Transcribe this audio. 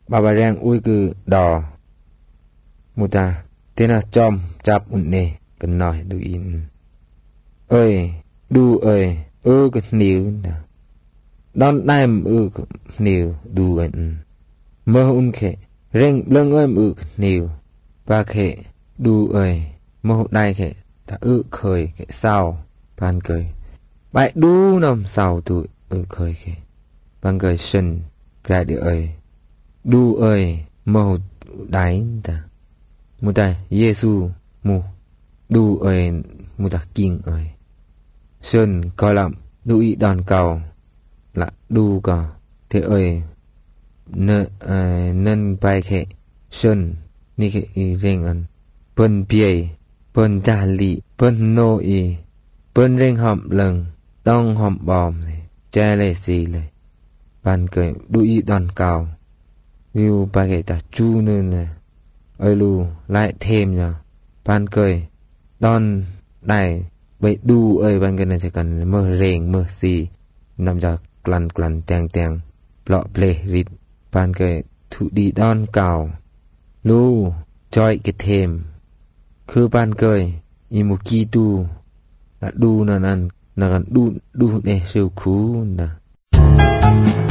bà rèn ui cứ đò mù ta tên là chom chạp ổn nè cần nói đu in ơi đu ơi cái níu đón đai cái níu đu ơi mơ un khệ rèn lưng ơi cái níu ba khệ đu ơi mơ đai khệ ta khơi khệ sao ban cười bại đu nằm sao tụi khơi khệ ban cười sân ra địa ơi đu ơi mơ đáy ta mù ta Giêsu mù đu ơi mù ta kinh ơi sơn coi làm đu ý đòn cầu là đu cả thế ơi nên bài khệ sơn ni khệ riêng ăn bơn bìa bơn đà lì bơn nô y bơn riêng hòm lần đong hòm bòm che lệ xì lệ bàn cười đu ý đòn cầu yêu bài khệ ta chu nên nè ơi lu lại thêm nhở ban cười đòn này vậy đu ơi ban cười này chỉ cần mơ rèn mơ xì nằm cho clan teng lọ ple rít ban cười thụ đi đòn cào lu choi cái thêm cứ ban cười imu ki tu là đu nè nè đu để siêu cú nè